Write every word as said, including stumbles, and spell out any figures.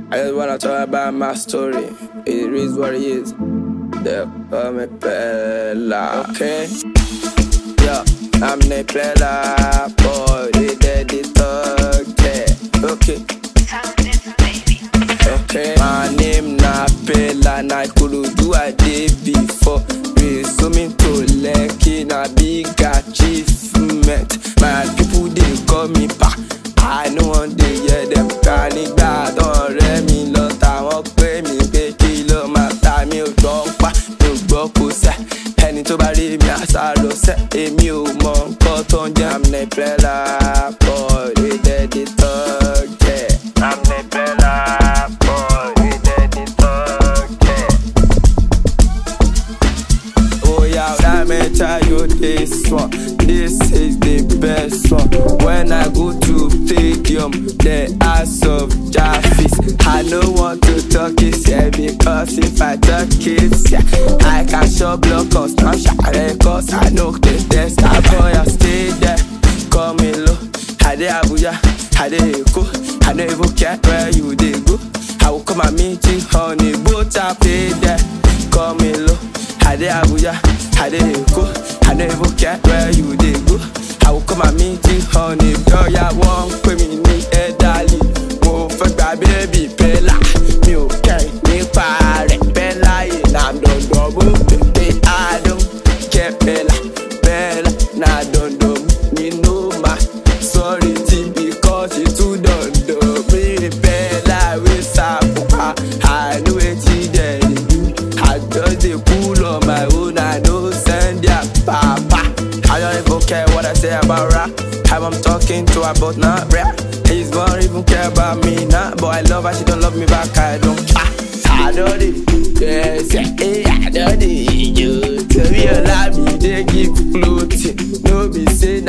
I just wanna talk about my story. It is what it is. They call me Pella, okay? Yeah, I'm the Pella boy. They did it again, okay? Okay, my name na Pella, and I could do a day before. Resuming to Lekki, na big achievement. My people they call me Pa. I know one day yeah them can it bad. Don't let me lot. I won't pay me pay kilo. My time you don't pa, you go kusa. Penny to bury me as I do say. A new monk cut on jam ne Pella boy. We did it again. I'm ne Pella boy. We did it again. Oh yeah, let me tell you this one. This is the best one. When I go to stadium, the ass of Jaffis. I don't want to talk it, yeah, because if I talk it, yeah, I can show block on Snapchat, cause I know the test. I boy, I stay there, call me low. I dey Abuja, I dey Eko. I don't even care where you dey go. I will come and meet you on the boat, I pay there, call me low. I dey Abuja, I dey Eko. I don't even care where you dey go. I will come and meet you on the boat. Yeah, one pay me ní ẹ̀dálì. Mo fẹ́ gba baby Pella. Mi ò kẹ́ nípa rẹ̀ Pella yìí na dandan mú. Pé I don't care Pella. Pella na dandan mú. Me no ma sorry ti because it too dandan. Me Pella wey sapo pa. I know wetin dem dey do. I just dey cool on my own. I no send their papa. I don't even care what I say about rap. How I'm talking to her but not rap. He's don't even care about me now. But I love her, she don't love me back. I don't ah, I don't it. Yes, yeah, I don't it. You tell me a lie, me they give floating. No be say